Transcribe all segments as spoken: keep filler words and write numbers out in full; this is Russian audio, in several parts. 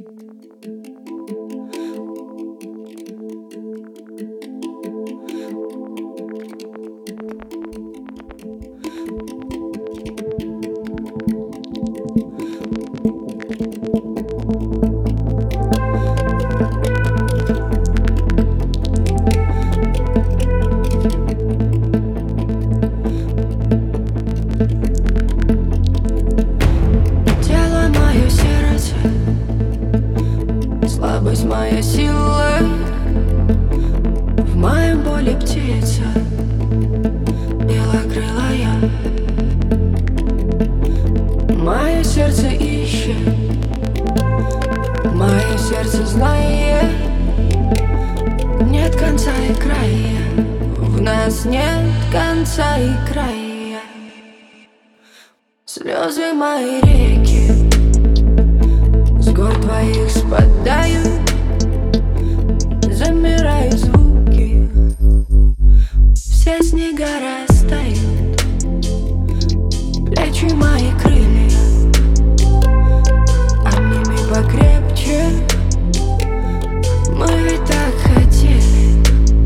Слабость моя сила, в моей боли птица белокрылая. Мое сердце ищет, мое сердце знает, нет конца и края, в нас нет конца и края. Слезы мои реки с гор твоих спадают, замирают звуки, все снега растают, плечи мои крылья, обними покрепче, мы ведь так хотели,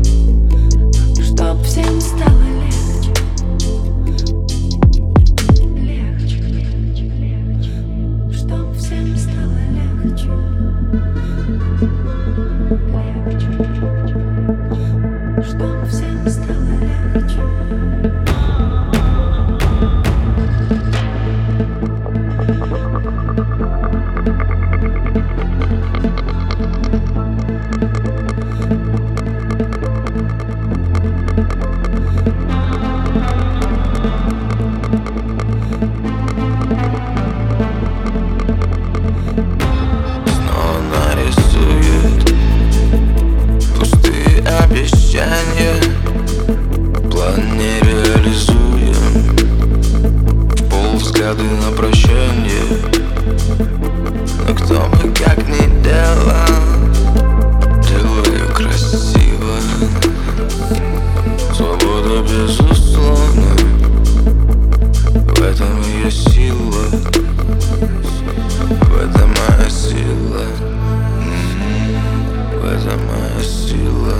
чтоб всем стало легче, легче, легче, легче, чтоб всем стало легче, легче, чтоб всем стало легче. План не реализуем, в пол взгляды на прощание. Но кто мы, как не дело, делаю красиво. Свобода безусловна, в этом ее сила, в этом моя сила, в этом моя сила.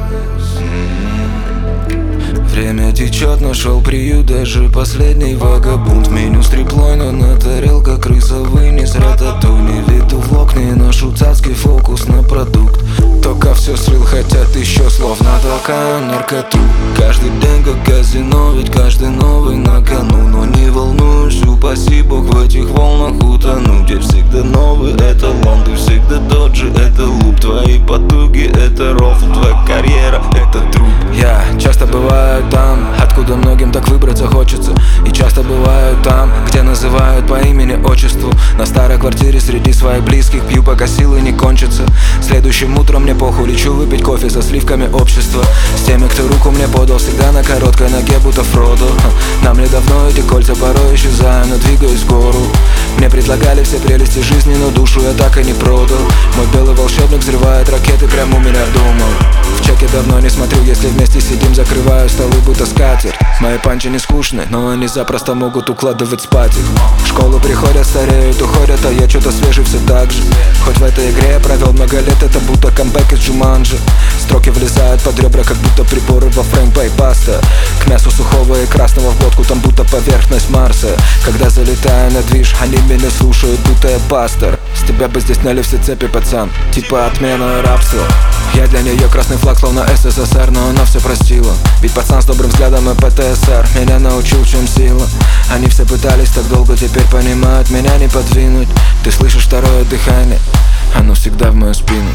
Время течет, нашел приют даже последний вагабунт. В меню стриплой, но на тарелка крыса вынес рататуй. Виду в окне, ношу цацкий фокус на продукт. Только все слил, хотят еще слов, натолкаю наркоту. Каждый день как казино, ведь каждый новый на кону. Но не волнуюсь, упаси бог в этих волнах утону. Где всегда новый эталон, ты всегда тот же, это луп. Твои потуги, это рофл, твоя карьера, это труп. Я часто бываю там, откуда многим так выбраться хочется. И часто бываю там, где называют по имени отчеству. На старой квартире среди своих близких пью, пока силы не кончатся. Следующим утром мне похуй, лечу выпить кофе со сливками общества. С теми, кто руку мне подал, всегда на короткой ноге, будто Фродо. Нам ли давно эти кольца порой исчезаю, но двигаюсь в гору. Мне предлагали все прелести жизни, но душу я так и не продал. Мой белый волшебник взрывает ракеты прямо у меня дома. В чеке давно не смотрю, если вместе сидим, закрываю столы, будто скатерть. Мои панчи не скучны, но они запросто могут укладывать спать их. В школу приходят, стареют, уходят, а я что-то свежий все так же. Хоть в этой игре я провел много лет, это будто камбэк из Джуманджи. Строки влезают под ребра, как будто приборы во фреймпей-паста. К мясу сухого и красного в глотку, там будто поверхность Марса. Когда залетаю на движ, они меня слушают, будто я пастор. С тебя бы здесь сняли все цепи, пацан, типа отмена рабства. Я для нее красный флаг, словно СССР, но она все простила. Ведь пацан с добрым взглядом и ПТСР меня научил, в чем сила. Они все пытались так долго, теперь понимают, меня не подвинуть. Ты слышишь второе дыхание, оно всегда в мою спину.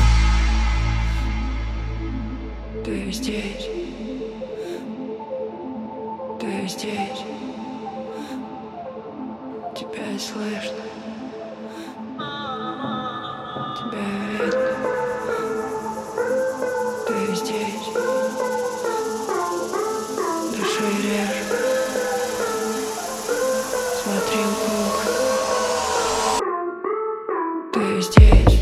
Ты здесь, ты здесь, тебя слышно, тебя видно. Ты здесь, дыши реже, смотри вокруг. Ты здесь.